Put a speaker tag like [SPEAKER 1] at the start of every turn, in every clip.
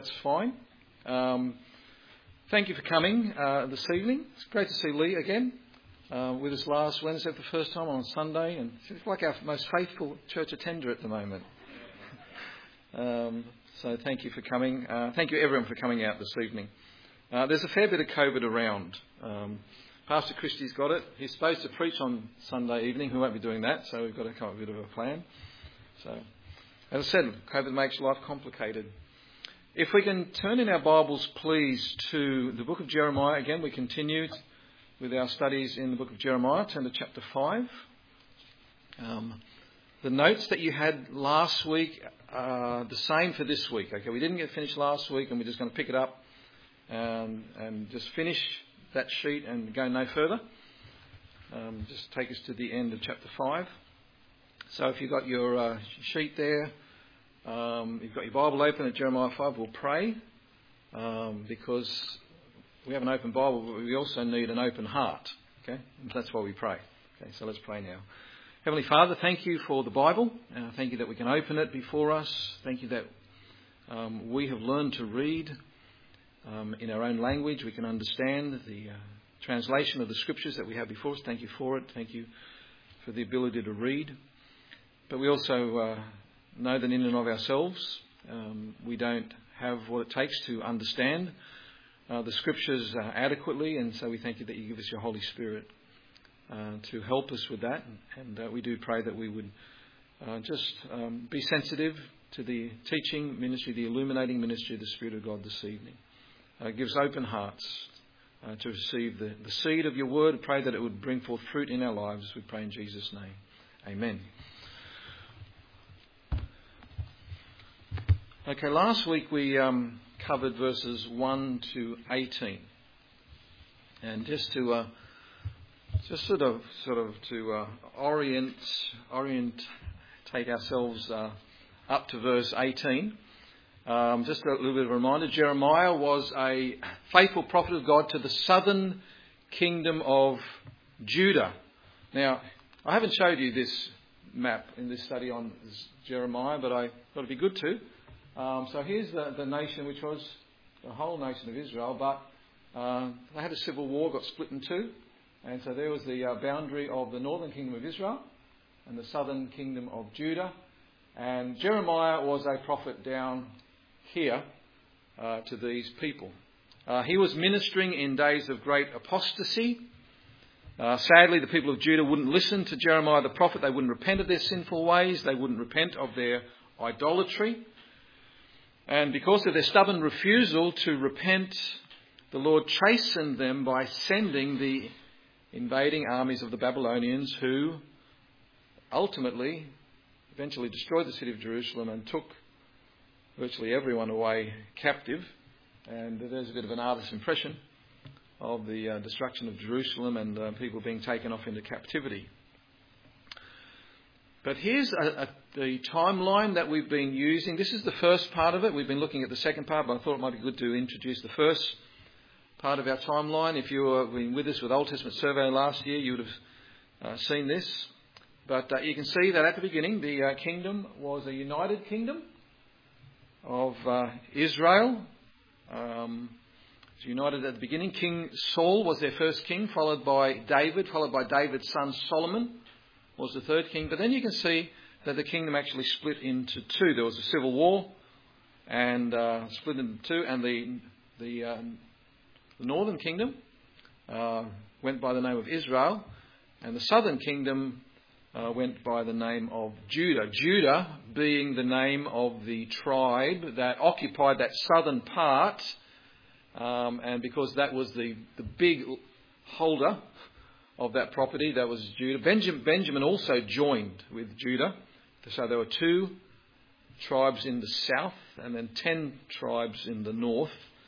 [SPEAKER 1] That's fine. Thank you for coming this evening. It's great to see Lee again with us last Wednesday for the first time on Sunday, and she's like our most faithful church attender at the moment. So thank you for coming. Thank you everyone for coming out this evening. There's a fair bit of COVID around. Pastor Christie's got it. He's supposed to preach on Sunday evening. We won't be doing that, so we've got to come up with a bit of a plan. So, as I said, COVID makes life complicated. If we can turn in our Bibles, please, to the book of Jeremiah. Again, we continue with our studies in the book of Jeremiah. Turn to chapter 5. The notes that you had last week are the same for this week. Okay, we didn't get finished last week, and we're just going to pick it up and just finish that sheet and go no further. Just take us to the end of chapter 5. So if you've got your sheet there, you've got your Bible open at Jeremiah 5, we'll pray because we have an open Bible, but we also need an open heart. Okay, and that's why we pray. Okay, so let's pray now. Heavenly Father, thank you for the Bible. Thank you that we can open it before us. Thank you that we have learned to read in our own language. We can understand the translation of the scriptures that we have before us. Thank you for it. Thank you for the ability to read. But we also know that in and of ourselves, we don't have what it takes to understand the scriptures adequately. And so we thank you that you give us your Holy Spirit to help us with that. And we do pray that we would just be sensitive to the teaching ministry, the illuminating ministry of the Spirit of God this evening. Give us open hearts to receive the seed of your word. Pray that it would bring forth fruit in our lives. We pray in Jesus' name. Amen. Okay, last week we covered verses 1 to 18. And just to orientate ourselves up to verse 18. Just a little bit of a reminder, Jeremiah was a faithful prophet of God to the southern kingdom of Judah. Now, I haven't showed you this map in this study on Jeremiah, but I thought it'd be good to. So here's the nation, which was the whole nation of Israel, but they had a civil war, got split in two. And so there was the boundary of the northern kingdom of Israel and the southern kingdom of Judah. And Jeremiah was a prophet down here to these people. He was ministering in days of great apostasy. Sadly, the people of Judah wouldn't listen to Jeremiah the prophet. They wouldn't repent of their sinful ways. They wouldn't repent of their idolatry. And because of their stubborn refusal to repent, the Lord chastened them by sending the invading armies of the Babylonians, who eventually destroyed the city of Jerusalem and took virtually everyone away captive. And there's a bit of an artist's impression of the destruction of Jerusalem and people being taken off into captivity. But here's the timeline that we've been using. This is the first part of it. We've been looking at the second part, but I thought it might be good to introduce the first part of our timeline. If you were with us with Old Testament Survey last year, you would have seen this. But you can see that at the beginning, the kingdom was a united kingdom of Israel. It's united at the beginning. King Saul was their first king, followed by David, followed by David's son Solomon was the third king. But then you can see that the kingdom actually split into two. There was a civil war and split into two, and the northern kingdom went by the name of Israel, and the southern kingdom went by the name of Judah. Judah being the name of the tribe that occupied that southern part, and because that was the big holder of that property, that was Judah. Benjamin also joined with Judah. So there were 2 tribes in the south and then 10 tribes in the north.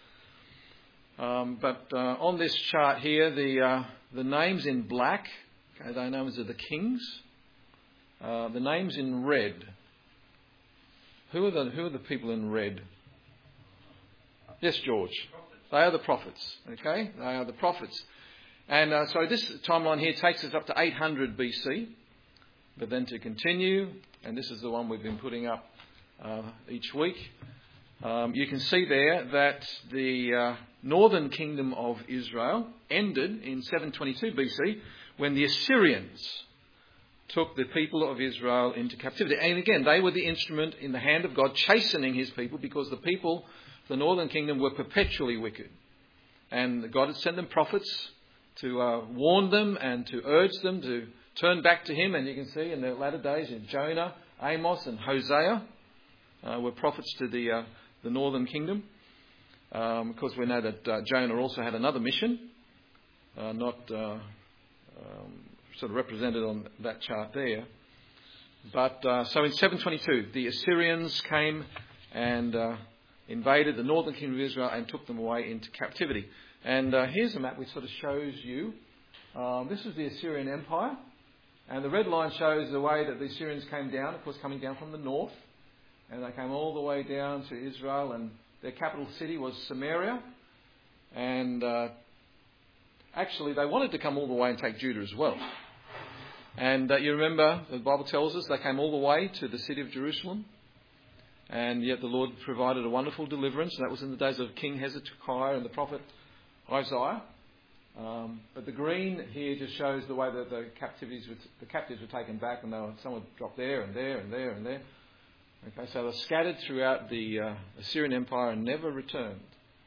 [SPEAKER 1] But on this chart here, the names in black, okay, they're names of the kings. The names in red. Who are the people in red? Yes, George. They are the prophets. Okay, they are the prophets. And so this timeline here takes us up to 800 BC. But then to continue, and this is the one we've been putting up each week, you can see there that the northern kingdom of Israel ended in 722 BC when the Assyrians took the people of Israel into captivity. And again, they were the instrument in the hand of God chastening his people, because the people, the northern kingdom, were perpetually wicked. And God had sent them prophets to warn them and to urge them to turn back to him. And you can see in the latter days, in Jonah, Amos and Hosea were prophets to the northern kingdom. Of course, we know that Jonah also had another mission, not sort of represented on that chart there. But so in 722, the Assyrians came and invaded the northern kingdom of Israel and took them away into captivity. And here's a map which sort of shows you. This is the Assyrian Empire. And the red line shows the way that the Assyrians came down, of course coming down from the north. And they came all the way down to Israel, and their capital city was Samaria. And actually they wanted to come all the way and take Judah as well. And you remember, the Bible tells us, they came all the way to the city of Jerusalem. And yet the Lord provided a wonderful deliverance. That was in the days of King Hezekiah and the prophet Isaiah. But the green here just shows the way that the captives were taken back, and some were dropped there and there and there and there. Okay, so they were scattered throughout the Assyrian Empire and never returned.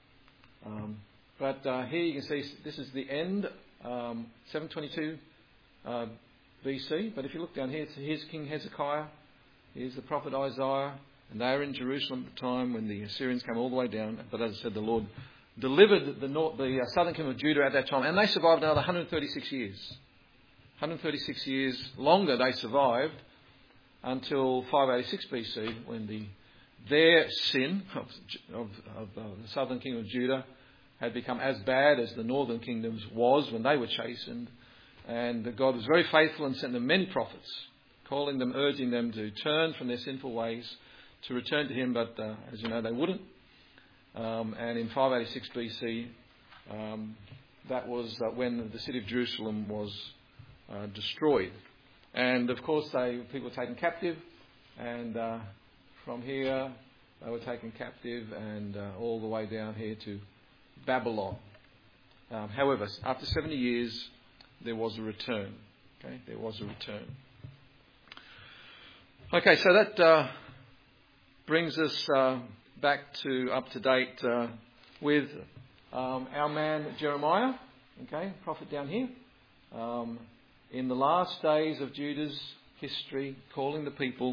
[SPEAKER 1] But here you can see this is the end, 722 BC. But if you look down here, here's King Hezekiah, here's the prophet Isaiah, and they were in Jerusalem at the time when the Assyrians came all the way down. But as I said, the Lord delivered the southern kingdom of Judah at that time, and they survived another 136 years. 136 years longer they survived, until 586 BC, when their sin of the southern kingdom of Judah had become as bad as the northern kingdom's was when they were chastened. And God was very faithful and sent them many prophets, calling them, urging them to turn from their sinful ways, to return to him. But as you know, they wouldn't. And in 586 BC, that was when the city of Jerusalem was destroyed. And of course, people were taken captive, and from here they were taken captive and all the way down here to Babylon. However, after 70 years, there was a return. Okay, there was a return. Okay, so that brings us back to up to date with our man Jeremiah. Okay, prophet down here. In the last days of Judah's history, calling the people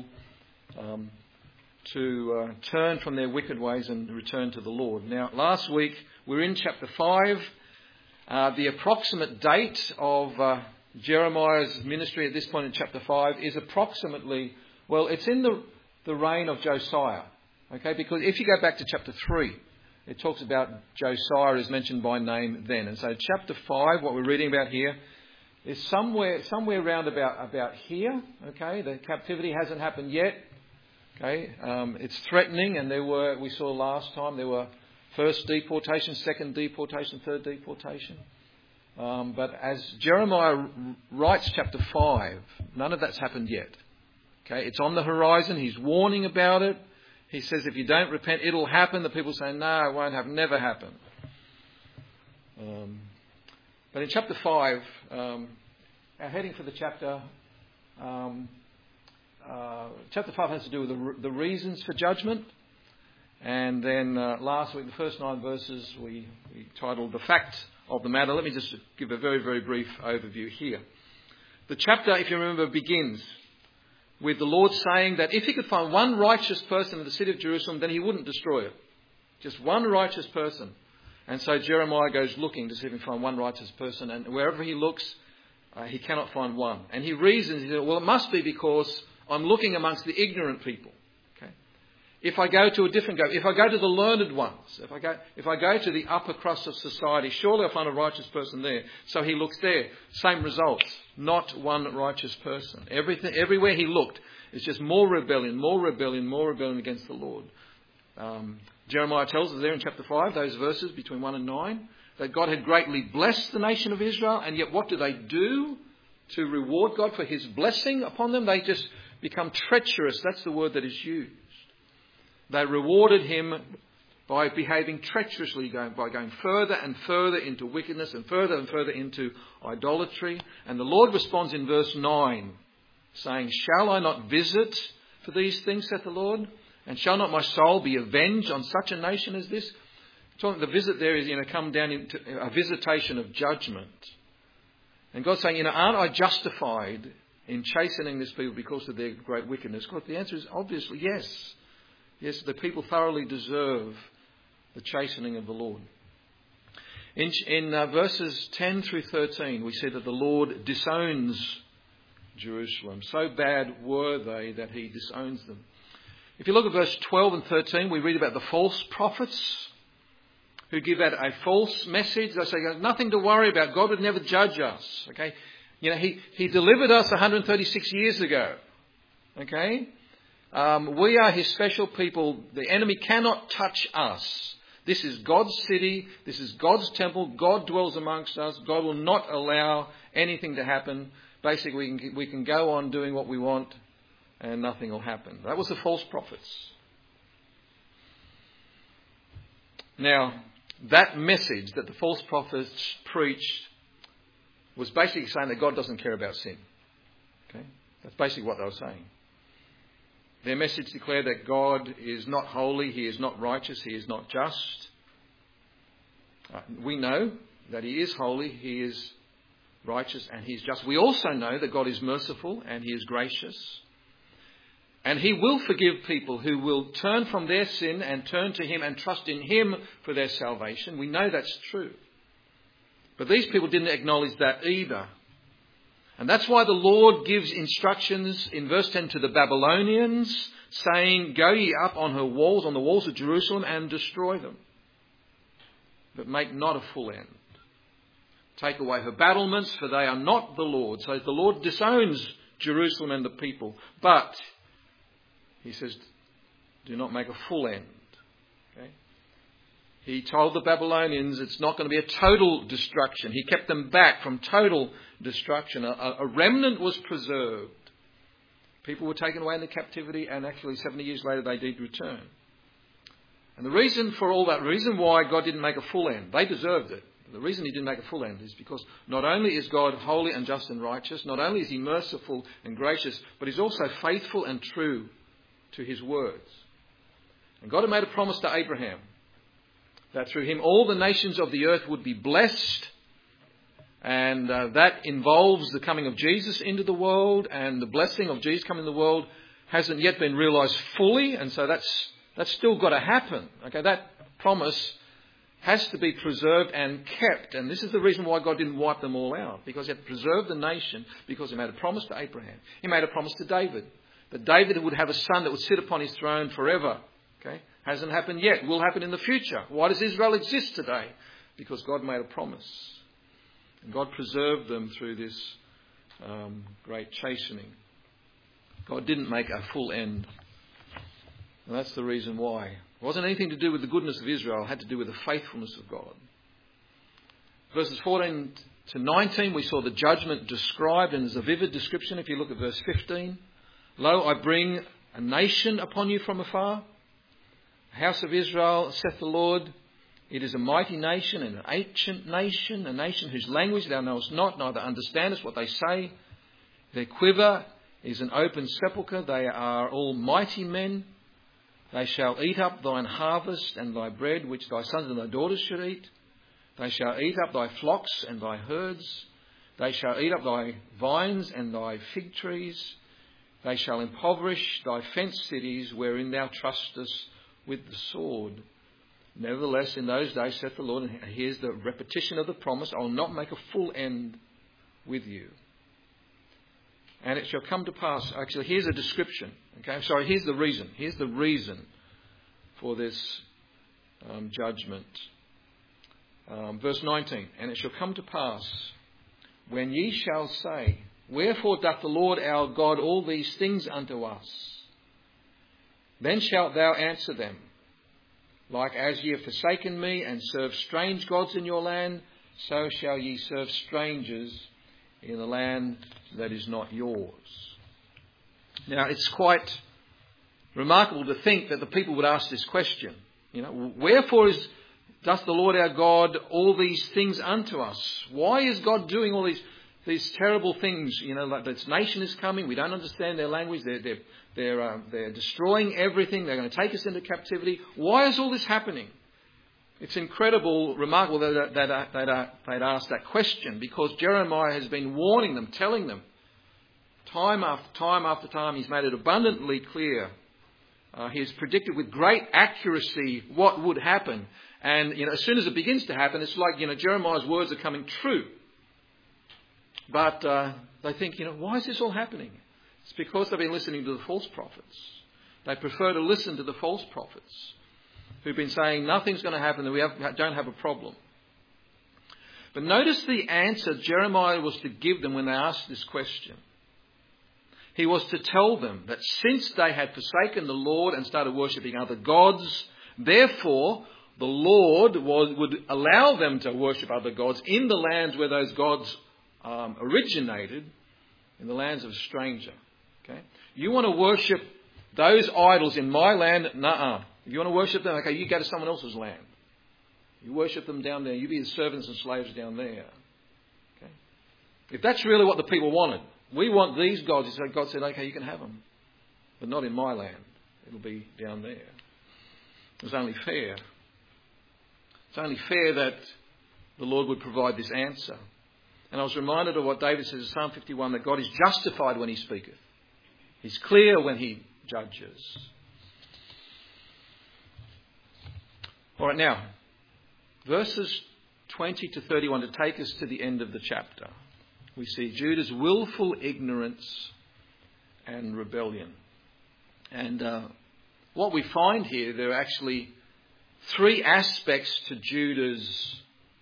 [SPEAKER 1] to turn from their wicked ways and return to the Lord. Now, last week we were in chapter 5. The approximate date of Jeremiah's ministry at this point in chapter 5 is approximately, well, it's in the reign of Josiah. Okay, because if you go back to chapter 3, it talks about Josiah is mentioned by name then. And so chapter 5, what we're reading about here, is somewhere around about here. Okay, the captivity hasn't happened yet. Okay, it's threatening, and we saw last time there were first deportation, second deportation, third deportation. But as Jeremiah writes chapter 5, none of that's happened yet. Okay, it's on the horizon. He's warning about it. He says if you don't repent, it'll happen. The people say no, it won't happen, never happen. But in chapter 5, our heading for the chapter, chapter 5 has to do with the reasons for judgment. And then last week, the first 9 verses, we titled The Fact of the Matter. Let me just give a very, very brief overview here. The chapter, if you remember, begins with the Lord saying that if he could find one righteous person in the city of Jerusalem, then he wouldn't destroy it. Just one righteous person. And so Jeremiah goes looking to see if he can find one righteous person, and wherever he looks, he cannot find one. And he reasons, he says, well, it must be because I'm looking amongst the ignorant people. Okay? If I go to a different group, if I go to the learned ones, if I go to the upper crust of society, surely I'll find a righteous person there. So he looks there. Same results. Not one righteous person. Everywhere he looked, it's just more rebellion, more rebellion, more rebellion against the Lord. Jeremiah tells us there in chapter 5, those verses between 1 and 9, that God had greatly blessed the nation of Israel, and yet what do they do to reward God for his blessing upon them? They just become treacherous. That's the word that is used. They rewarded him by behaving treacherously, by going further and further into wickedness and further into idolatry. And the Lord responds in verse 9, saying, "Shall I not visit for these things, saith the Lord? And shall not my soul be avenged on such a nation as this?" So the visit there is, come down into a visitation of judgment. And God's saying, aren't I justified in chastening this people because of their great wickedness? God, the answer is obviously yes. Yes, the people thoroughly deserve the chastening of the Lord. In verses 10 through 13, we see that the Lord disowns Jerusalem. So bad were they that he disowns them. If you look at verse 12 and 13, we read about the false prophets who give out a false message. They say, nothing to worry about. God would never judge us. Okay, he delivered us 136 years ago. Okay, we are his special people. The enemy cannot touch us. This is God's city. This is God's temple. God dwells amongst us. God will not allow anything to happen. Basically, we can go on doing what we want and nothing will happen. That was the false prophets. Now, that message that the false prophets preached was basically saying that God doesn't care about sin. Okay? That's basically what they were saying. Their message declared that God is not holy, he is not righteous, he is not just. We know that he is holy, he is righteous, and he is just. We also know that God is merciful and he is gracious. And he will forgive people who will turn from their sin and turn to him and trust in him for their salvation. We know that's true. But these people didn't acknowledge that either. And that's why the Lord gives instructions in verse 10 to the Babylonians, saying, "Go ye up on her walls, on the walls of Jerusalem, and destroy them. But make not a full end. Take away her battlements, for they are not the Lord." So the Lord disowns Jerusalem and the people. But he says, do not make a full end. Okay? He told the Babylonians it's not going to be a total destruction. He kept them back from total destruction. A remnant was preserved. People were taken away into captivity, and actually 70 years later they did return. And the reason for all that, reason why God didn't make a full end, they deserved it. The reason he didn't make a full end is because not only is God holy and just and righteous, not only is he merciful and gracious, but he's also faithful and true to his words. And God had made a promise to Abraham that through him all the nations of the earth would be blessed. And that involves the coming of Jesus into the world, and the blessing of Jesus coming into the world hasn't yet been realised fully, and so that's still got to happen. Okay, that promise has to be preserved and kept, and this is the reason why God didn't wipe them all out, because he had preserved the nation, because he made a promise to Abraham. He made a promise to David, that David would have a son that would sit upon his throne forever. Okay, hasn't happened yet, will happen in the future. Why does Israel exist today? Because God made a promise. And God preserved them through this great chastening. God didn't make a full end. And that's the reason why. It wasn't anything to do with the goodness of Israel. It had to do with the faithfulness of God. Verses 14 to 19, we saw the judgment described, and there's a vivid description if you look at verse 15. "Lo, I bring a nation upon you from afar. The house of Israel, saith the Lord. It is a mighty nation and an ancient nation, a nation whose language thou knowest not, neither understandest what they say. Their quiver is an open sepulchre. They are all mighty men. They shall eat up thine harvest and thy bread, which thy sons and thy daughters should eat. They shall eat up thy flocks and thy herds. They shall eat up thy vines and thy fig trees. They shall impoverish thy fenced cities, wherein thou trustest with the sword. Nevertheless, in those days, saith the Lord," and here's the repetition of the promise, "I will not make a full end with you. And it shall come to pass," actually, here's a description. Okay, sorry, here's the reason. Here's the reason for this judgment. Verse 19, "And it shall come to pass, when ye shall say, Wherefore doth the Lord our God all these things unto us? Then shalt thou answer them, Like as ye have forsaken me, and served strange gods in your land, so shall ye serve strangers in the land that is not yours." Now, it's quite remarkable to think that the people would ask this question. Wherefore does the Lord our God all these things unto us? Why is God doing all these terrible things? Like this nation is coming. We don't understand their language. They're destroying everything. They're going to take us into captivity. Why is all this happening? It's incredible, remarkable that they'd asked that question, because Jeremiah has been warning them, telling them, time after time, he's made it abundantly clear. He has predicted with great accuracy what would happen. And, as soon as it begins to happen, it's like, Jeremiah's words are coming true. But they think, why is this all happening? It's because they've been listening to the false prophets. They prefer to listen to the false prophets who've been saying nothing's going to happen, that we don't have a problem. But notice the answer Jeremiah was to give them when they asked this question. He was to tell them that since they had forsaken the Lord and started worshipping other gods, therefore the Lord would allow them to worship other gods in the lands where those gods originated, in the lands of a stranger. Okay? You want to worship those idols in my land? Nuh-uh. If you want to worship them, okay, you go to someone else's land. You worship them down there. You be the servants and slaves down there. Okay? If that's really what the people wanted, we want these gods. So God said, okay, you can have them, but not in my land. It'll be down there. It's only fair. It's only fair that the Lord would provide this answer. And I was reminded of what David says in Psalm 51, that God is justified when he speaketh. He's clear when he judges. All right, now, verses 20 to 31 to take us to the end of the chapter. We see Judah's willful ignorance and rebellion. And what we find here, there are actually three aspects to Judah's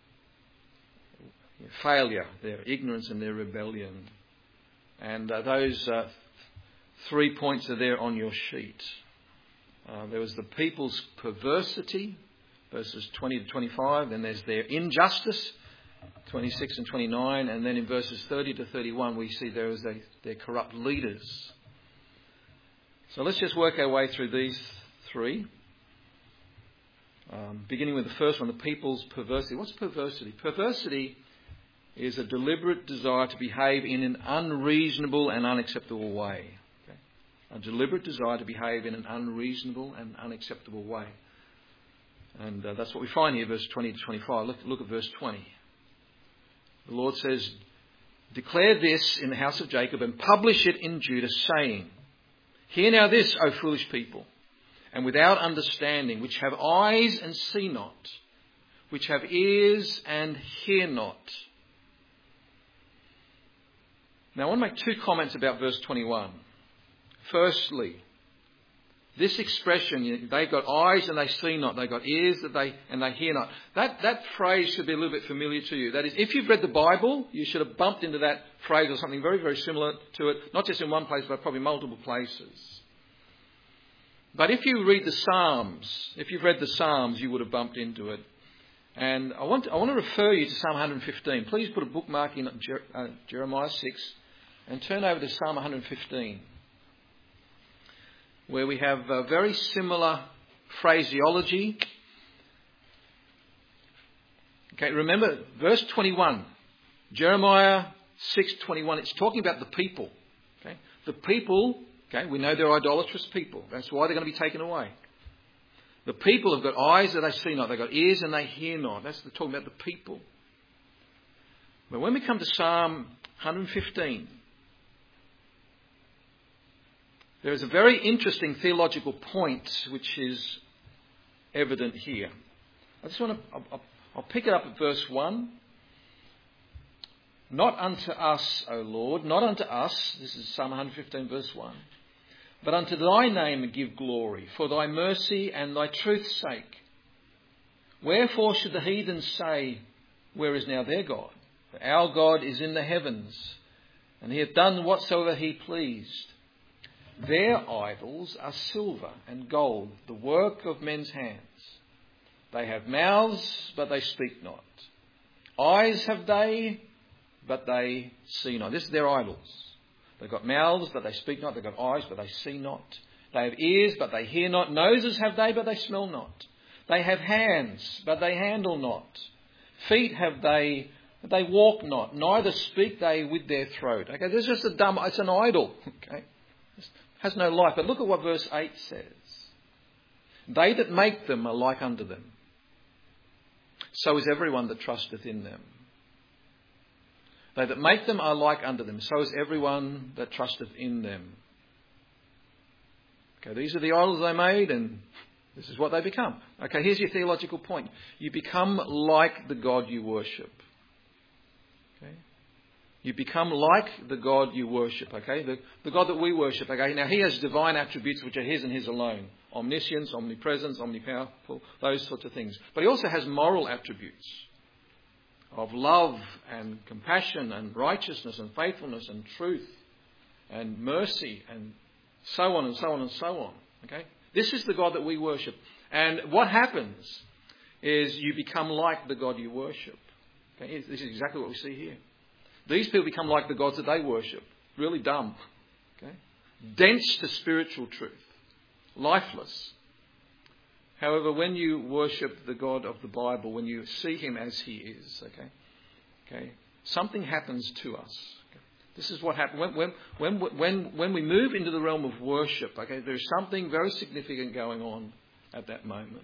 [SPEAKER 1] failure, their ignorance and their rebellion. And those 3 points are there on your sheet. There was the people's perversity, verses 20 to 25. Then there's their injustice, 26 and 29. And then in verses 30 to 31, we see there is their corrupt leaders. So let's just work our way through these three. Beginning with the first one, the people's perversity. What's perversity? Perversity is a deliberate desire to behave in an unreasonable and unacceptable way. Okay? A deliberate desire to behave in an unreasonable and unacceptable way. And that's what we find here, verse 20 to 25. Look at verse 20. The Lord says, declare this in the house of Jacob and publish it in Judah, saying, hear now this, O foolish people, and without understanding, which have eyes and see not, which have ears and hear not. Now I want to make two comments about verse 21. Firstly, this expression, they've got eyes and they see not, they've got ears and they hear not. That phrase should be a little bit familiar to you. That is, if you've read the Bible, you should have bumped into that phrase or something very, very similar to it, not just in one place, but probably multiple places. But if you read the Psalms, if you've read the Psalms, you would have bumped into it. And I want to refer you to Psalm 115. Please put a bookmark in Jeremiah 6 and turn over to Psalm 115, where we have a very similar phraseology. Okay, remember verse 21, Jeremiah 6:21. It's talking about the people. Okay, the people. Okay, we know they're idolatrous people. That's why they're going to be taken away. The people have got eyes that they see not. They've got ears and they hear not. That's talking about the people. But when we come to Psalm 115, there is a very interesting theological point which is evident here. I just want to, I'll pick it up at verse 1. Not unto us, O Lord, not unto us, this is Psalm 115 verse 1, but unto thy name give glory, for thy mercy and thy truth's sake. Wherefore should the heathens say, where is now their God? For our God is in the heavens, and he hath done whatsoever he pleased. Their idols are silver and gold, the work of men's hands. They have mouths, but they speak not. Eyes have they, but they see not. This is their idols. They've got mouths, but they speak not. They've got eyes, but they see not. They have ears, but they hear not. Noses have they, but they smell not. They have hands, but they handle not. Feet have they, but they walk not. Neither speak they with their throat. Okay, this is just it's an idol. Okay, it has no life. But look at what verse 8 says. They that make them are like unto them. So is everyone that trusteth in them. They that make them are like unto them. So is everyone that trusteth in them. Okay, these are the idols they made, and this is what they become. Okay, here's your theological point. You become like the God you worship. Okay? You become like the God you worship. Okay, the God that we worship. Okay, now He has divine attributes which are His and His alone: omniscience, omnipresence, omnipowerful, those sorts of things. But He also has moral attributes of love and compassion and righteousness and faithfulness and truth and mercy and so on and so on and so on. Okay? This is the God that we worship. And what happens is you become like the God you worship. Okay? This is exactly what we see here. These people become like the gods that they worship. Really dumb. Okay? Dense to spiritual truth. Lifeless. However, when you worship the God of the Bible, when you see Him as He is, okay, something happens to us. This is what happens when we move into the realm of worship. Okay, there's something very significant going on at that moment.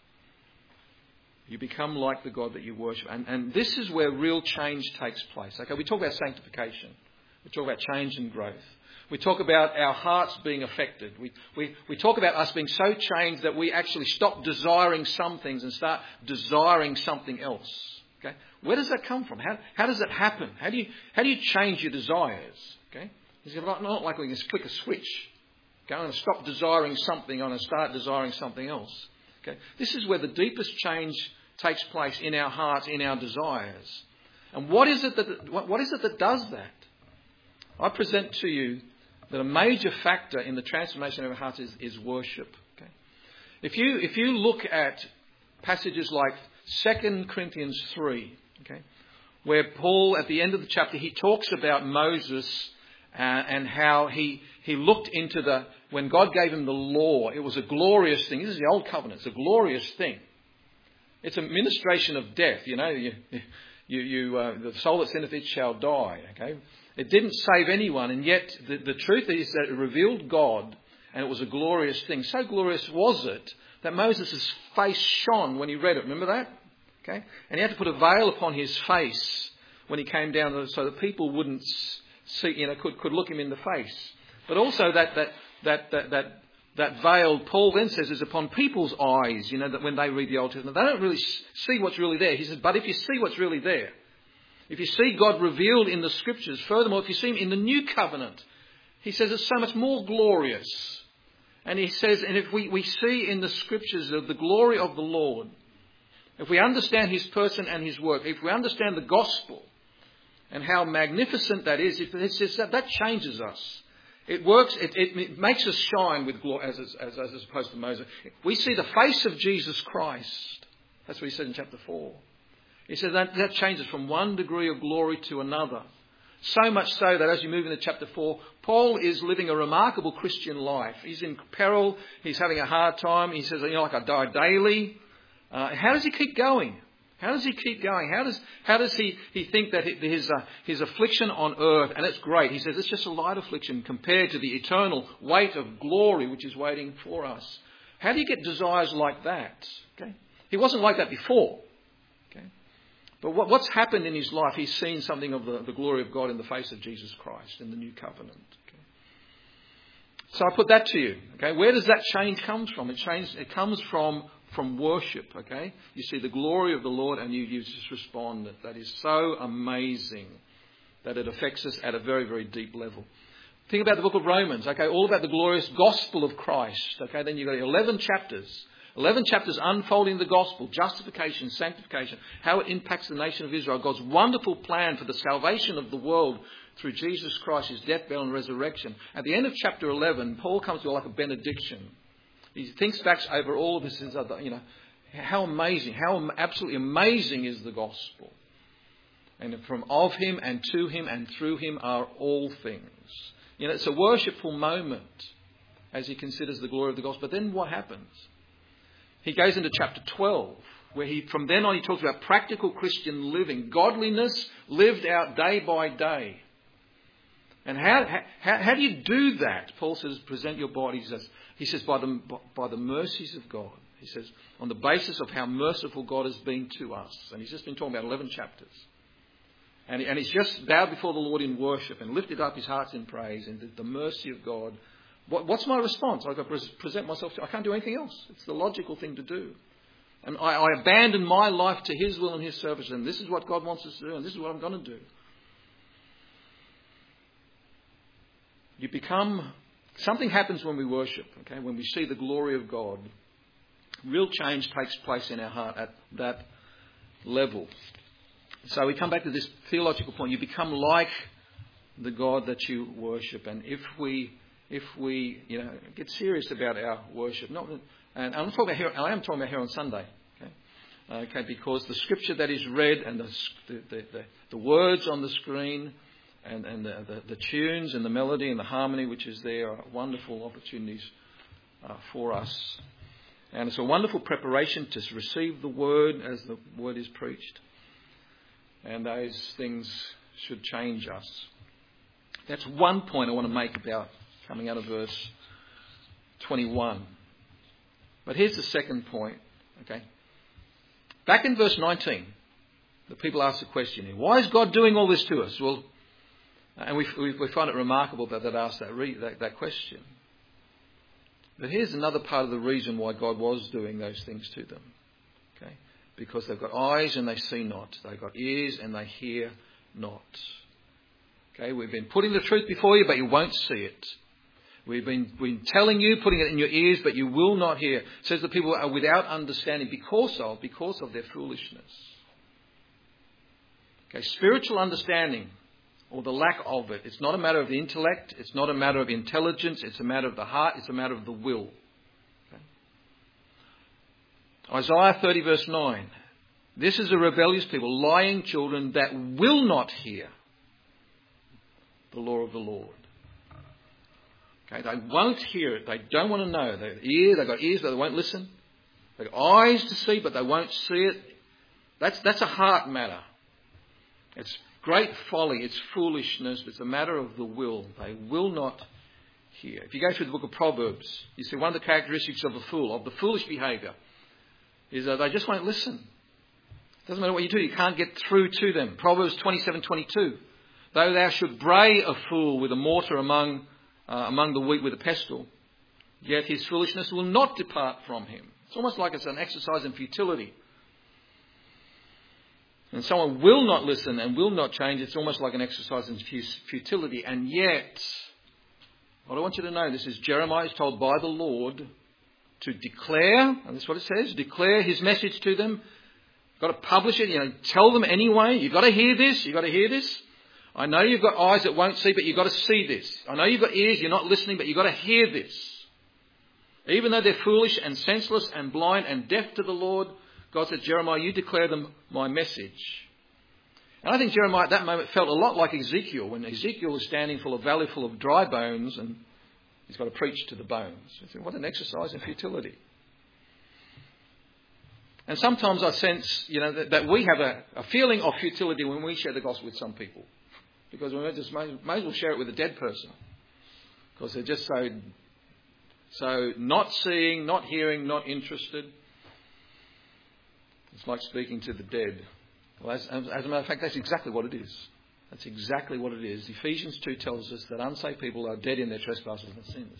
[SPEAKER 1] You become like the God that you worship, and this is where real change takes place. Okay, we talk about sanctification, we talk about change and growth. We talk about our hearts being affected. We talk about us being so changed that we actually stop desiring some things and start desiring something else. Okay? Where does that come from? How does that happen? How do you change your desires? Okay? It's not like we can just click a switch. Go and stop desiring something and start desiring something else. Okay? This is where the deepest change takes place in our hearts, in our desires. And what is it that does that? I present to you that a major factor in the transformation of our hearts is worship. Okay? If you look at passages like 2 Corinthians 3, okay, where Paul, at the end of the chapter, he talks about Moses and how he looked into when God gave him the law, it was a glorious thing. This is the Old Covenant. It's a glorious thing. It's a ministration of death. You know, the soul that sinneth it shall die. Okay. It didn't save anyone, and yet the truth is that it revealed God, and it was a glorious thing. So glorious was it that Moses' face shone when he read it. Remember that? Okay, and he had to put a veil upon his face when he came down, so that people wouldn't see, could look him in the face. But also that veil, Paul then says, is upon people's eyes. That when they read the Old Testament, they don't really see what's really there. He says, but if you see what's really there. If you see God revealed in the Scriptures, furthermore, if you see Him in the New Covenant, he says it's so much more glorious. And he says, and if we see in the Scriptures the glory of the Lord, if we understand His person and His work, if we understand the gospel and how magnificent that is, it says that changes us. It works, it makes us shine with glory as opposed to Moses. We see the face of Jesus Christ. That's what he said in chapter 4. He says that changes from one degree of glory to another. So much so that as you move into chapter 4, Paul is living a remarkable Christian life. He's in peril. He's having a hard time. He says, like I die daily. How does he keep going? How does he keep going? How does he think that his affliction on earth, and it's great. He says it's just a light affliction compared to the eternal weight of glory which is waiting for us. How do you get desires like that? Okay, he wasn't like that before. But what's happened in his life, he's seen something of the glory of God in the face of Jesus Christ in the New Covenant. Okay? So I put that to you. Okay? Where does that change come from? It comes from worship. Okay? You see the glory of the Lord and you just respond. That is so amazing that it affects us at a very, very deep level. Think about the book of Romans. Okay? All about the glorious gospel of Christ. Okay? Then you've got 11 chapters. 11 chapters unfolding the gospel, justification, sanctification, how it impacts the nation of Israel, God's wonderful plan for the salvation of the world through Jesus Christ, His death, burial and resurrection. At the end of chapter 11, Paul comes to like a benediction. He thinks back over all of this, how amazing, how absolutely amazing is the gospel. And of Him and to Him and through Him are all things. It's a worshipful moment. as he considers the glory of the gospel. But then what happens? He goes into chapter 12, where from then on he talks about practical Christian living, godliness lived out day by day. And how do you do that? Paul says, present your bodies as, he says, by the mercies of God. He says, on the basis of how merciful God has been to us. And he's just been talking about 11 chapters. And he's just bowed before the Lord in worship and lifted up his heart in praise and the mercy of God. What's my response? I've got to present myself to, I can't do anything else. It's the logical thing to do. And I abandon my life to his will and his service. And this is what God wants us to do. And this is what I'm going to do. You become, something happens when we worship, okay? When we see the glory of God. Real change takes place in our heart at that level. So we come back to this theological point. You become like the God that you worship. And if we get serious about our worship, and I am talking about here on Sunday, okay, because the scripture that is read and the words on the screen and the tunes and the melody and the harmony which is there are wonderful opportunities for us. And it's a wonderful preparation to receive the word as the word is preached. And those things should change us. That's one point I want to make about coming out of verse 21. But here's the second point. Okay. Back in verse 19, the people ask the question here, why is God doing all this to us? Well, and we find it remarkable that they'd ask that question. But here's another part of the reason why God was doing those things to them. Okay? Because they've got eyes and they see not. They've got ears and they hear not. Okay? We've been putting the truth before you, but you won't see it. We've been telling you, putting it in your ears, but you will not hear. It says the people are without understanding because of their foolishness. Okay? Spiritual understanding, or the lack of it. It's not a matter of the intellect. It's not a matter of intelligence. It's a matter of the heart. It's a matter of the will. Okay? Isaiah 30 verse 9. This is a rebellious people, lying children that will not hear the law of the Lord. Okay, they won't hear it. They don't want to know. They've got ears, but they won't listen. They've got eyes to see, but they won't see it. That's a heart matter. It's great folly, it's foolishness, it's a matter of the will. They will not hear. If you go through the book of Proverbs, you see one of the characteristics of a fool, of the foolish behaviour, is that they just won't listen. It doesn't matter what you do, you can't get through to them. Proverbs 27:22. Though thou should bray a fool with a mortar among the wheat with a pestle, yet his foolishness will not depart from him. It's almost like it's an exercise in futility. And someone will not listen and will not change. It's almost like an exercise in futility. And yet, what I want you to know, this is Jeremiah is told by the Lord to declare, and this is what it says, declare his message to them. You've got to publish it, tell them anyway. You've got to hear this, you've got to hear this. I know you've got eyes that won't see, but you've got to see this. I know you've got ears, you're not listening, but you've got to hear this. Even though they're foolish and senseless and blind and deaf to the Lord, God said, Jeremiah, you declare them my message. And I think Jeremiah at that moment felt a lot like Ezekiel, when Ezekiel was standing full of valley full of dry bones and he's got to preach to the bones. I think, what an exercise in futility. And sometimes I sense, that we have a feeling of futility when we share the gospel with some people. Because we may as well share it with a dead person. Because they're just so not seeing, not hearing, not interested. It's like speaking to the dead. Well, as a matter of fact, that's exactly what it is. That's exactly what it is. Ephesians 2 tells us that unsaved people are dead in their trespasses and sins.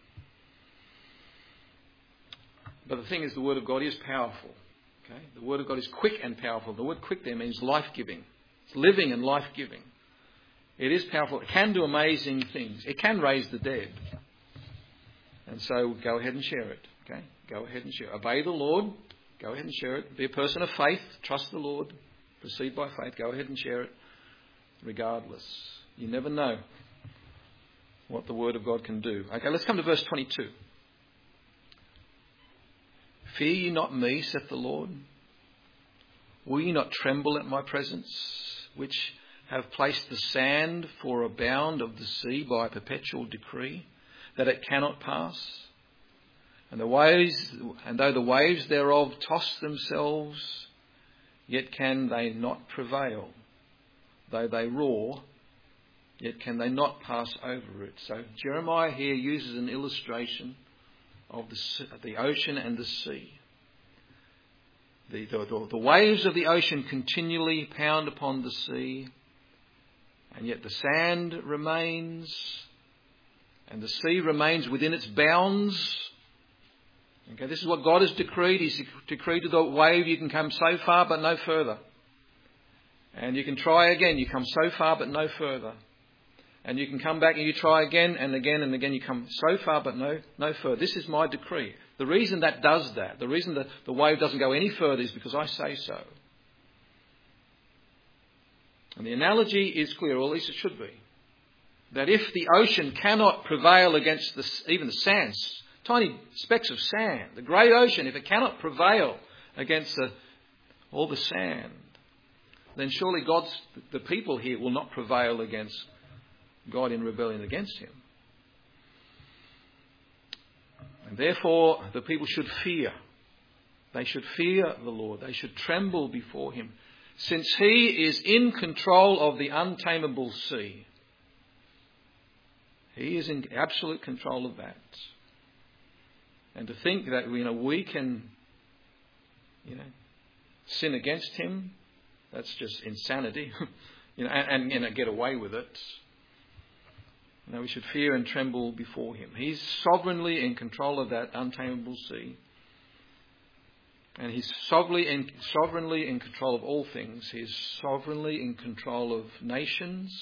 [SPEAKER 1] But the thing is, the Word of God is powerful. Okay? The Word of God is quick and powerful. The word quick there means life-giving. It's living and life-giving. It is powerful. It can do amazing things. It can raise the dead. And so go ahead and share it. Okay? Go ahead and share it. Obey the Lord. Go ahead and share it. Be a person of faith. Trust the Lord. Proceed by faith. Go ahead and share it regardless. You never know what the Word of God can do. Okay, let's come to verse 22. Fear ye not me, saith the Lord. Will ye not tremble at my presence, which have placed the sand for a bound of the sea by a perpetual decree? that it cannot pass? And though the waves thereof toss themselves, yet can they not prevail. Though they roar, yet can they not pass over it. So Jeremiah here uses an illustration of the ocean and the sea. The waves of the ocean continually pound upon the sea, and yet the sand remains, and the sea remains within its bounds. Okay, this is what God has decreed. He's decreed to the wave, you can come so far but no further. And you can try again, you come so far but no further. And you can come back and you try again and again and again, you come so far but no further. This is my decree. The reason that does that, the reason that the wave doesn't go any further is because I say so. And the analogy is clear, or at least it should be, that if the ocean cannot prevail against even the sands, tiny specks of sand, the great ocean, if it cannot prevail against all the sand, then surely the people here will not prevail against God in rebellion against him. And therefore, the people should fear. They should fear the Lord. They should tremble before him, since he is in control of the untamable sea. He is in absolute control of that. And to think that we can sin against him, that's just insanity. and get away with it. We should fear and tremble before him. He's sovereignly in control of that untamable sea. And he's sovereignly in control of all things. He's sovereignly in control of nations.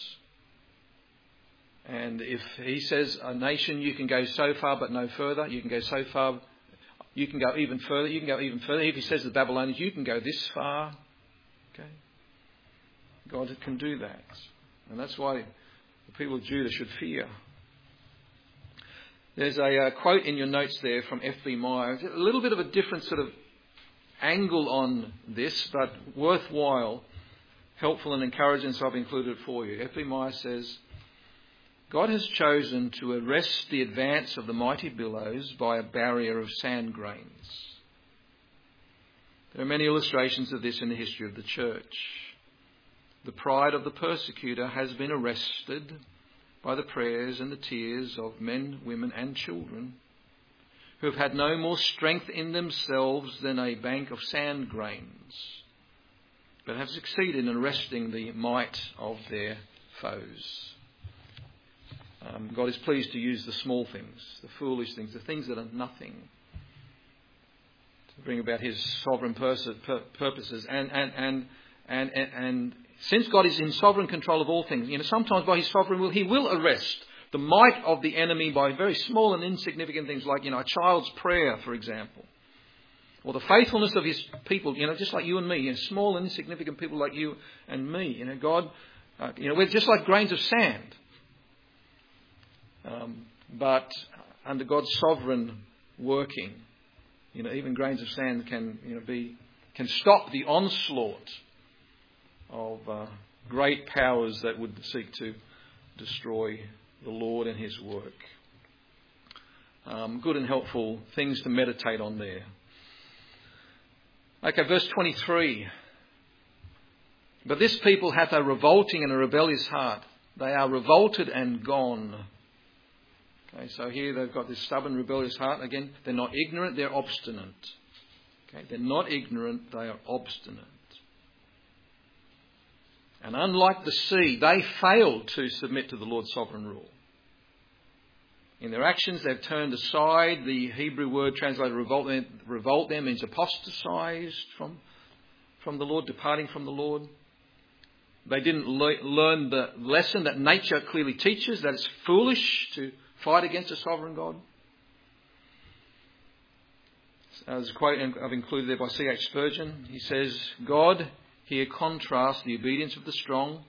[SPEAKER 1] And if he says a nation, you can go so far but no further, you can go so far, you can go even further, you can go even further. If he says the Babylonians, you can go this far. Okay? God can do that. And that's why the people of Judah should fear. There's a quote in your notes there from F.B. Meyer. A little bit of a different sort of angle on this, but worthwhile, helpful and encouraging, so I've included it for you. F.B. Meyer says, God has chosen to arrest the advance of the mighty billows by a barrier of sand grains. There are many illustrations of this in the history of the church. The pride of the persecutor has been arrested by the prayers and the tears of men, women and children who have had no more strength in themselves than a bank of sand grains, but have succeeded in arresting the might of their foes. God is pleased to use the small things, the foolish things, the things that are nothing, to bring about his sovereign purposes. And since God is in sovereign control of all things, sometimes by his sovereign will, he will arrest the might of the enemy by very small and insignificant things like, a child's prayer, for example. Or the faithfulness of his people, just like you and me, small and insignificant people like you and me. God, we're just like grains of sand. But under God's sovereign working, even grains of sand can stop the onslaught of great powers that would seek to destroy the Lord and his work. Good and helpful things to meditate on there. Okay, verse 23. But this people hath a revolting and a rebellious heart. They are revolted and gone. Okay, so here they've got this stubborn, rebellious heart. Again, they're not ignorant, they're obstinate. Okay, they're not ignorant, they are obstinate. And unlike the sea, they failed to submit to the Lord's sovereign rule. In their actions, they've turned aside. The Hebrew word translated revolt there means apostatized from the Lord, departing from the Lord. They didn't learn the lesson that nature clearly teaches, that it's foolish to fight against a sovereign God. There's a quote I've included there by C.H. Spurgeon. He says, God here contrasts the obedience of the strong,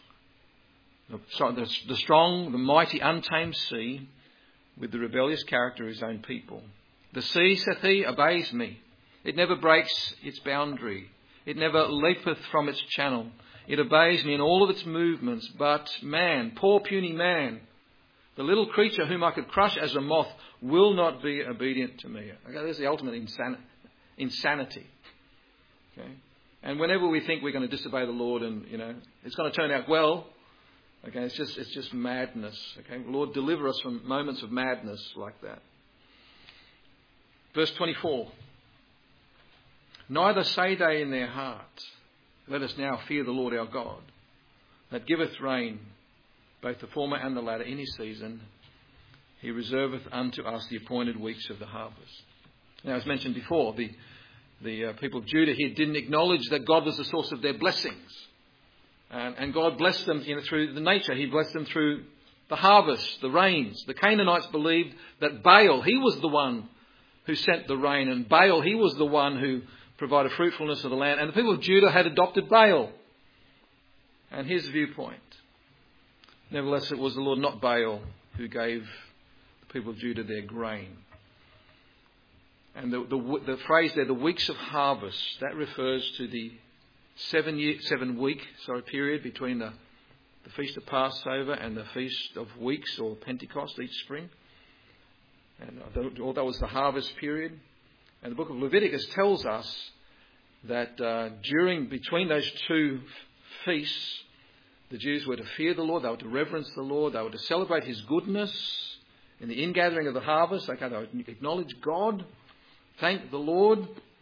[SPEAKER 1] the mighty, untamed sea, with the rebellious character of his own people. The sea, saith he, obeys me. It never breaks its boundary. It never leapeth from its channel. It obeys me in all of its movements. But man, poor puny man, The little creature whom I could crush as a moth will not be obedient to me. Okay, there's the ultimate insanity. Okay? And whenever we think we're going to disobey the Lord and, it's going to turn out well, okay, it's just madness. Okay? Lord, deliver us from moments of madness like that. Verse 24. Neither say they in their heart, let us now fear the Lord our God, that giveth rain, both the former and the latter, in his season. He reserveth unto us the appointed weeks of the harvest. Now, as mentioned before, the people of Judah here didn't acknowledge that God was the source of their blessings. And God blessed them through the nature. He blessed them through the harvest, the rains. The Canaanites believed that Baal, he was the one who sent the rain. And Baal, he was the one who provided fruitfulness of the land. And the people of Judah had adopted Baal and his viewpoint. Nevertheless, it was the Lord, not Baal, who gave the people of Judah their grain. And the phrase there, the weeks of harvest, that refers to the 7 week period between the Feast of Passover and the Feast of Weeks or Pentecost each spring. And that was the harvest period. And the book of Leviticus tells us that between those two feasts, the Jews were to fear the Lord, they were to reverence the Lord, they were to celebrate his goodness in the ingathering of the harvest. Okay, they would acknowledge God, thank the Lord.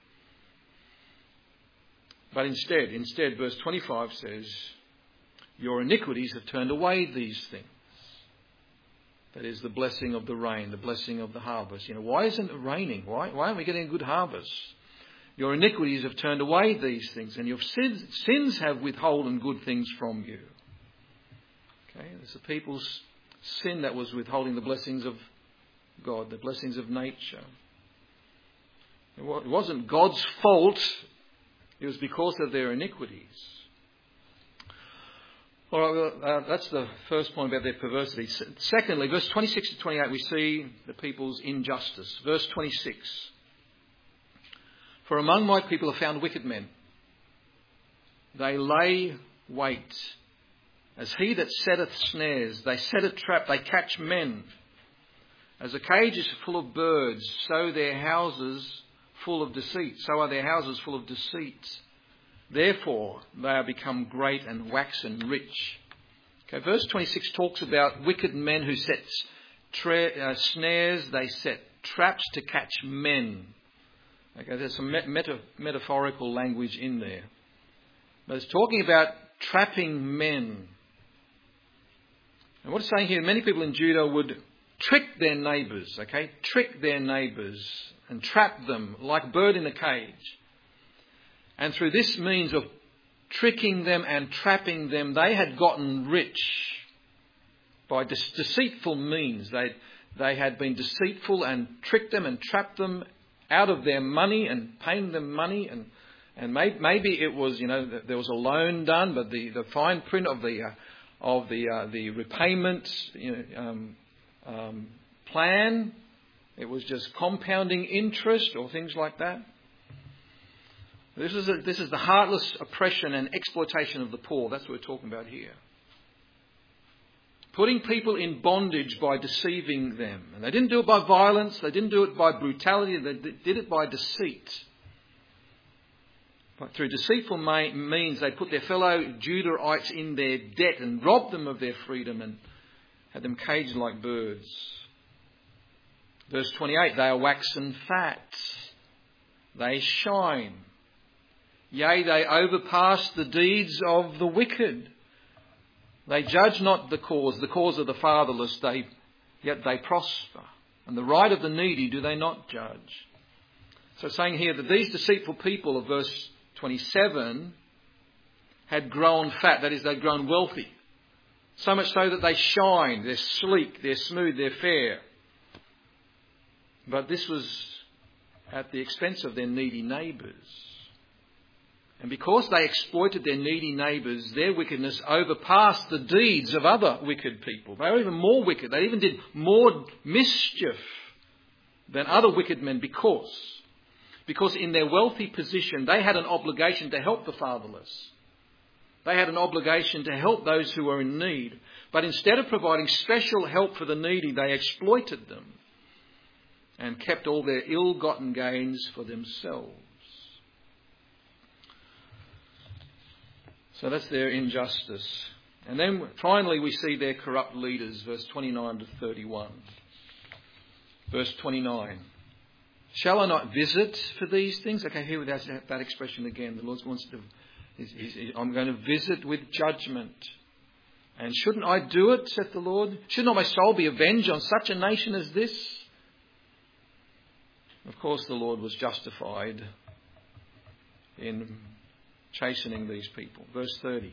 [SPEAKER 1] But instead, verse 25 says, your iniquities have turned away these things. That is the blessing of the rain, the blessing of the harvest. Why isn't it raining? Why aren't we getting a good harvest? Your iniquities have turned away these things, and your sins have withholden good things from you. Okay, it's the people's sin that was withholding the blessings of God, the blessings of nature. It wasn't God's fault. It was because of their iniquities. All right, well, that's the first point about their perversity. Secondly, verse 26 to 28, we see the people's injustice. Verse 26. For among my people are found wicked men. They lay wait. As he that setteth snares, they set a trap, they catch men. As a cage is full of birds, so their houses full of deceit. So are their houses full of deceit. Therefore, they are become great and waxen rich. Okay, verse 26 talks about wicked men who set snares, they set traps to catch men. Okay, there's some metaphorical language in there. But it's talking about trapping men. And what it's saying here, many people in Judah would trick their neighbours, and trap them like a bird in a cage. And through this means of tricking them and trapping them, they had gotten rich by deceitful means. They had been deceitful and tricked them and trapped them out of their money and paying them money. And maybe it was, there was a loan done, but the fine print of the repayment plan, it was just compounding interest or things like that. This is the heartless oppression and exploitation of the poor. That's what we're talking about here. Putting people in bondage by deceiving them. And they didn't do it by violence. They didn't do it by brutality. They did it by deceit. But through deceitful means, they put their fellow Judahites in their debt and robbed them of their freedom and had them caged like birds. Verse 28, they are waxen fat. They shine. Yea, they overpass the deeds of the wicked. They judge not the cause of the fatherless, yet they prosper. And the right of the needy do they not judge. So it's saying here that these deceitful people of verse 27 had grown fat, that is, they'd grown wealthy. So much so that they shine, they're sleek, they're smooth, they're fair. But this was at the expense of their needy neighbours. And because they exploited their needy neighbours, their wickedness overpassed the deeds of other wicked people. They were even more wicked. They even did more mischief than other wicked men because in their wealthy position, they had an obligation to help the fatherless. They had an obligation to help those who were in need. But instead of providing special help for the needy, they exploited them and kept all their ill-gotten gains for themselves. So that's their injustice. And then finally we see their corrupt leaders, verse 29 to 31. Verse 29. Shall I not visit for these things? Okay, here with that expression again. The Lord wants to... I'm going to visit with judgment. And shouldn't I do it, saith the Lord? Should not my soul be avenged on such a nation as this? Of course, the Lord was justified in chastening these people. Verse 30.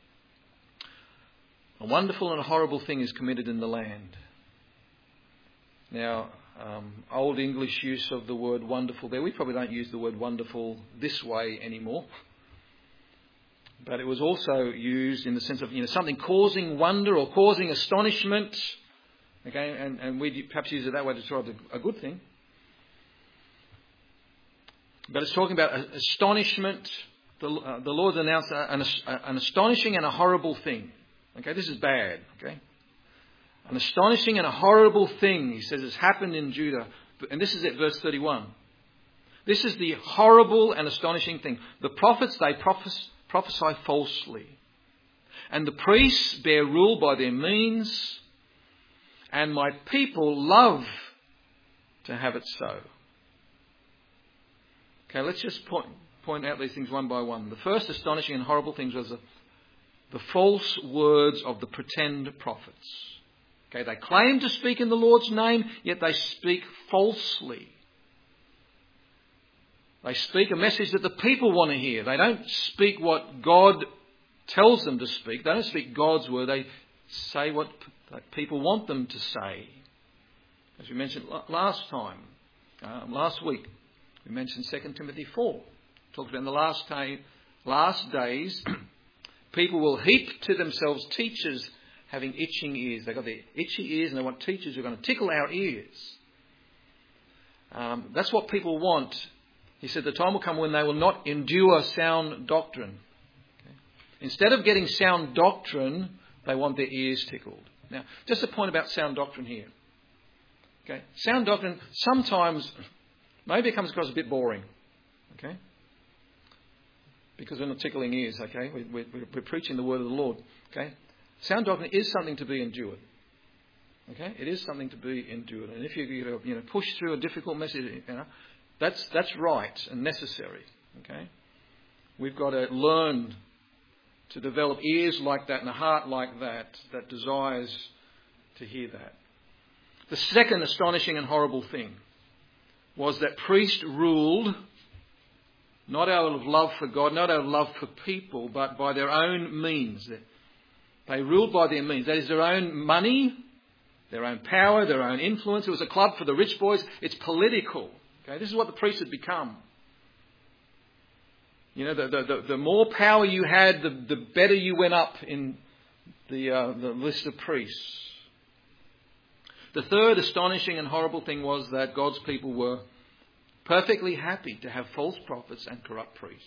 [SPEAKER 1] A wonderful and a horrible thing is committed in the land. Now, Old English use of the word wonderful there. We probably don't use the word wonderful this way anymore. But it was also used in the sense of, something causing wonder or causing astonishment. Okay, and we perhaps use it that way to describe a good thing. But it's talking about astonishment. The Lord announced an astonishing and a horrible thing. Okay, this is bad. Okay, an astonishing and a horrible thing, he says, has happened in Judah. And this is at verse 31. This is the horrible and astonishing thing. The prophets, they prophesy falsely. And the priests bear rule by their means. And my people love to have it so. Okay, let's just point out these things one by one. The first astonishing and horrible things was the false words of the pretend prophets. Okay, they claim to speak in the Lord's name, yet they speak falsely. They speak a message that the people want to hear. They don't speak what God tells them to speak. They don't speak God's word. They say what people want them to say. As we mentioned last week, we mentioned 2 Timothy 4. Talks about in the last days, people will heap to themselves teachers having itching ears. They've got their itchy ears and they want teachers who are going to tickle our ears. That's what people want. He said the time will come when they will not endure sound doctrine. Okay. Instead of getting sound doctrine, they want their ears tickled. Now, just a point about sound doctrine here. Okay, sound doctrine sometimes maybe it comes across a bit boring. Okay, because we're not tickling ears. Okay, we're preaching the word of the Lord. Okay, sound doctrine is something to be endured. Okay, it is something to be endured, and if you push through a difficult message, that's right and necessary. Okay, we've got to learn to develop ears like that and a heart like that desires to hear that. The second astonishing and horrible thing was that priests ruled not out of love for God, not out of love for people, but by their own means. They ruled by their means. That is their own money, their own power, their own influence. It was a club for the rich boys. It's political. Okay, this is what the priests had become. The more power you had, the better you went up in the list of priests. The third astonishing and horrible thing was that God's people were perfectly happy to have false prophets and corrupt priests.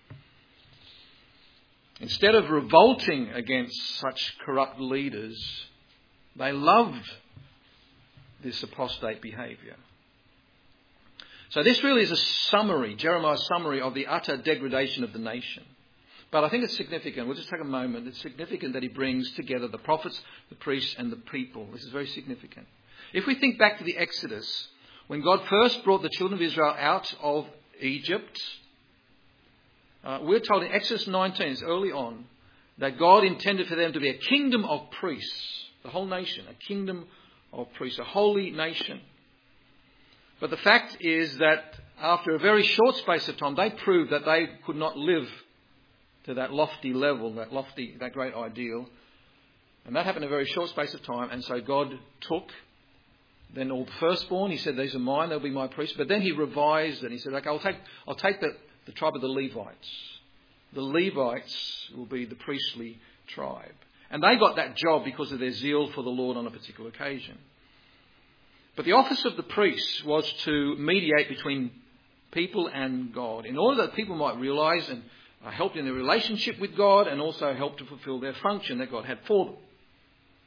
[SPEAKER 1] Instead of revolting against such corrupt leaders, they loved this apostate behaviour. So this really is a summary, Jeremiah's summary of the utter degradation of the nation. But I think it's significant. We'll just take a moment. It's significant that he brings together the prophets, the priests and the people. This is very significant. If we think back to the Exodus, when God first brought the children of Israel out of Egypt, we're told in Exodus 19, it's early on, that God intended for them to be a kingdom of priests. The whole nation, a kingdom of priests, a holy nation. But the fact is that after a very short space of time, they proved that they could not live to that lofty level, that great ideal. And that happened in a very short space of time. And so God took then all the firstborn. He said, these are mine, they'll be my priests. But then he revised it. He said, okay, I'll take the tribe of the Levites. The Levites will be the priestly tribe. And they got that job because of their zeal for the Lord on a particular occasion. But the office of the priests was to mediate between people and God, in order that people might realise and help in their relationship with God and also help to fulfil their function that God had for them.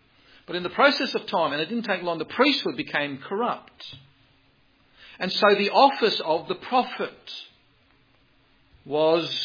[SPEAKER 1] But in the process of time, and it didn't take long, the priesthood became corrupt. And so the office of the prophet was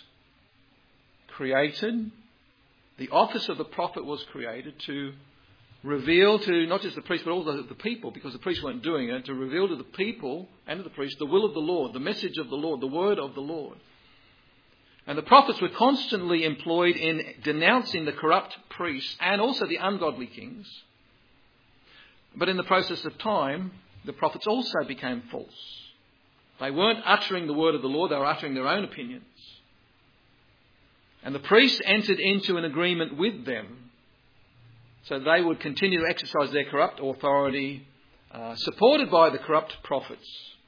[SPEAKER 1] created. The office of the prophet was created to reveal to not just the priest but all the people, because the priests weren't doing it, to reveal to the people and to the priests the will of the Lord, the message of the Lord, the word of the Lord. And the prophets were constantly employed in denouncing the corrupt priests and also the ungodly kings. But in the process of time, the prophets also became false. They weren't uttering the word of the Lord, they were uttering their own opinions. And the priests entered into an agreement with them so they would continue to exercise their corrupt authority, supported by the corrupt prophets.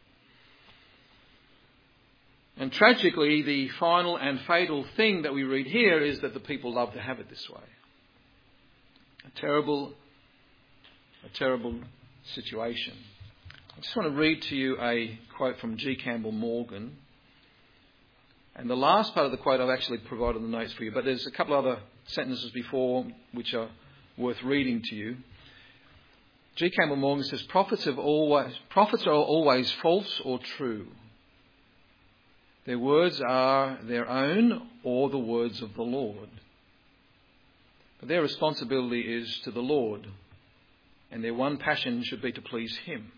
[SPEAKER 1] And tragically, the final and fatal thing that we read here is that the people love to have it this way. A terrible situation. I just want to read to you a quote from G. Campbell Morgan. And the last part of the quote I've actually provided the notes for you, but there's a couple other sentences before which are worth reading to you. G. Campbell Morgan says, prophets are always false or true. Their words are their own or the words of the Lord. But their responsibility is to the Lord, and their one passion should be to please Him.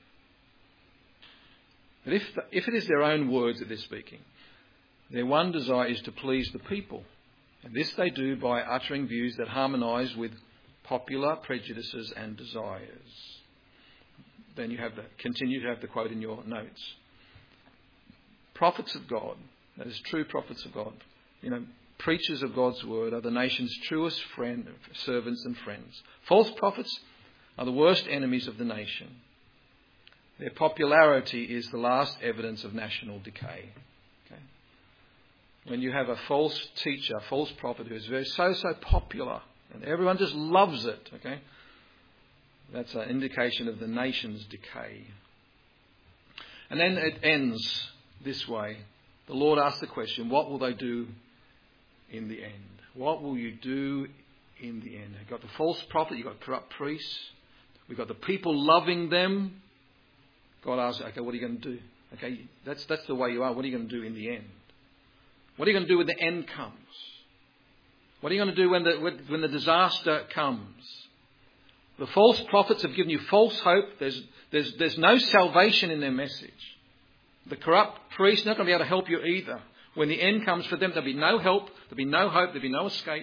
[SPEAKER 1] But if it is their own words that they're speaking, their one desire is to please the people. And this they do by uttering views that harmonise with popular prejudices and desires. Then you continue to have the quote in your notes. Prophets of God, that is true prophets of God, preachers of God's word are the nation's truest servants and friends. False prophets are the worst enemies of the nation. Their popularity is the last evidence of national decay. Okay? When you have a false teacher, a false prophet who is so popular, and everyone just loves it, okay? That's an indication of the nation's decay. And then it ends this way. The Lord asks the question, what will they do in the end? What will you do in the end? You've got the false prophet, you've got corrupt priests, we've got the people loving them. God asks, okay, what are you going to do? Okay, that's the way you are. What are you going to do in the end? What are you going to do when the end comes? What are you going to do when the disaster comes? The false prophets have given you false hope. There's no salvation in their message. The corrupt priests are not going to be able to help you either. When the end comes for them, there'll be no help, there'll be no hope, there'll be no escape.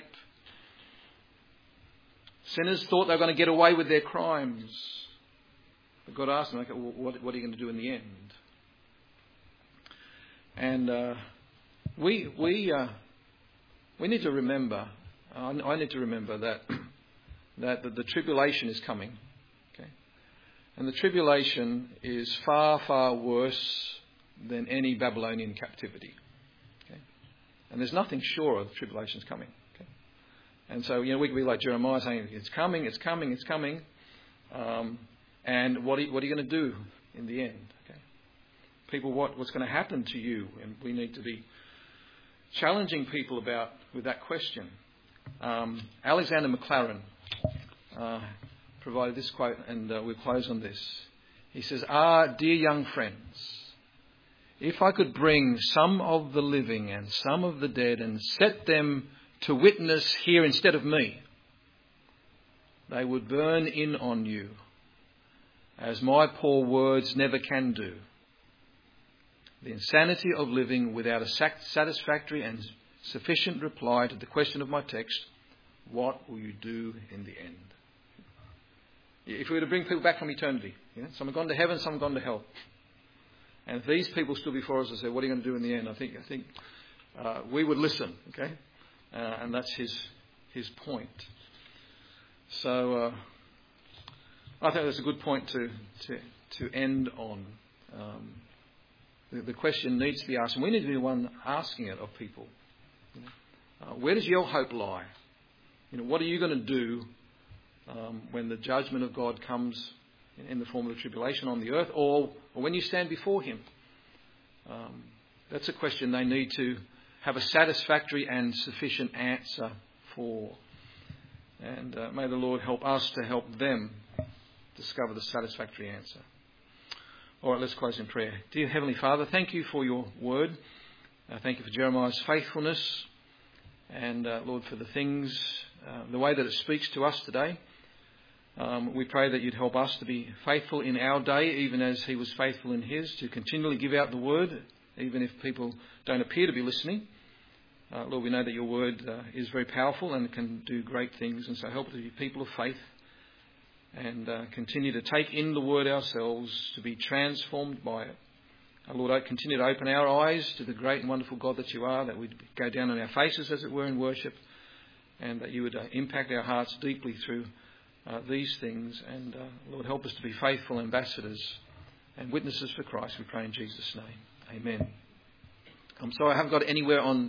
[SPEAKER 1] Sinners thought they were going to get away with their crimes. But God asked them, okay, what are you going to do in the end? And we need to remember, I need to remember that the tribulation is coming. Okay? And the tribulation is far, far worse than any Babylonian captivity. Okay? And there's nothing sure of the tribulation's coming. Okay? And so, we could be like Jeremiah saying, it's coming, it's coming, it's coming. And what are you going to do in the end? Okay? People, what's going to happen to you? And we need to be challenging people with that question. Alexander McLaren provided this quote, and we'll close on this. He says, dear young friends, if I could bring some of the living and some of the dead and set them to witness here instead of me, they would burn in on you, as my poor words never can do. The insanity of living without a satisfactory and sufficient reply to the question of my text, what will you do in the end? If we were to bring people back from eternity, some have gone to heaven, some have gone to hell. And if these people stood before us and said, what are you going to do in the end? I think we would listen, okay? And that's his point. So I think that's a good point to end on. The question needs to be asked, and we need to be the one asking it of people. Where does your hope lie? What are you going to do when the judgment of God comes in the form of the tribulation on the earth, or when you stand before Him? That's a question they need to have a satisfactory and sufficient answer for. And may the Lord help us to help them discover the satisfactory answer. All right, let's close in prayer. Dear Heavenly Father, thank you for your word. Thank you for Jeremiah's faithfulness. And Lord, for the things, the way that it speaks to us today. We pray that you'd help us to be faithful in our day, even as he was faithful in his, to continually give out the word, even if people don't appear to be listening. Lord, we know that your word is very powerful and can do great things. And so help us to be people of faith and continue to take in the word ourselves, to be transformed by it. Lord, continue to open our eyes to the great and wonderful God that you are, that we'd go down on our faces, as it were, in worship, and that you would impact our hearts deeply through these things. And Lord, help us to be faithful ambassadors and witnesses for Christ. We pray in Jesus' name. Amen. I'm sorry I haven't got anywhere on